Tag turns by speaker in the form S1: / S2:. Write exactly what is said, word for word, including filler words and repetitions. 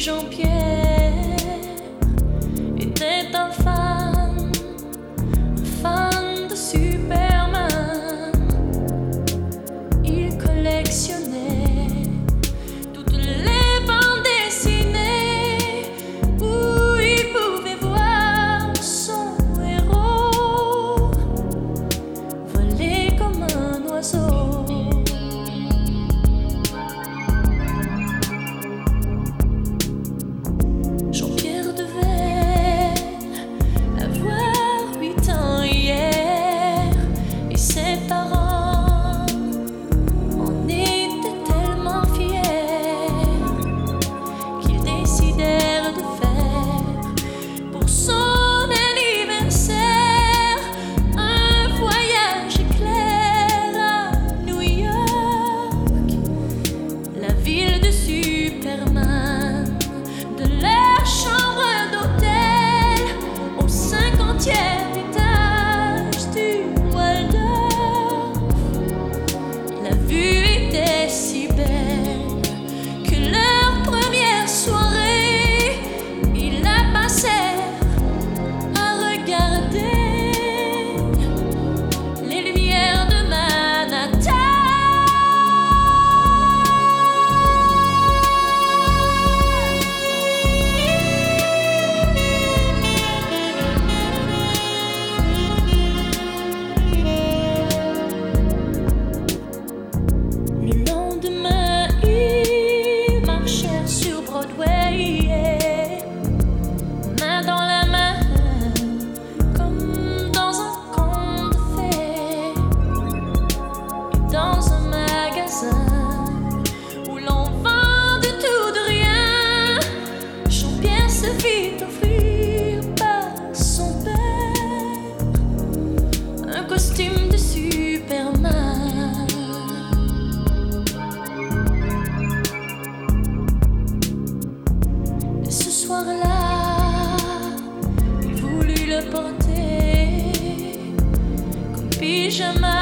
S1: Jean-Pierre était un fan, un fan de Superman. Il collectionnait toutes les bandes dessinées où il pouvait voir son héros voler comme un oiseau. Jean-Pierre devait avoir huit ans hier et ses parents en étaient tellement fiers qu'ils décidèrent de faire pour son anniversaire un voyage éclair à New York, la ville de Superman. De leur chambre d'hôtel au cinquantième étage du Waldorf, la vue était si belle que leur première soirée, ils la passèrent à regarder les lumières de Manhattan. Main dans la main, comme dans un conte de fées, et dans un magasin où l'on vend de tout de rien, Jean-Pierre se fit offrir par son père un costume de Superman. Et ce soir-là, il voulut le porter comme pyjama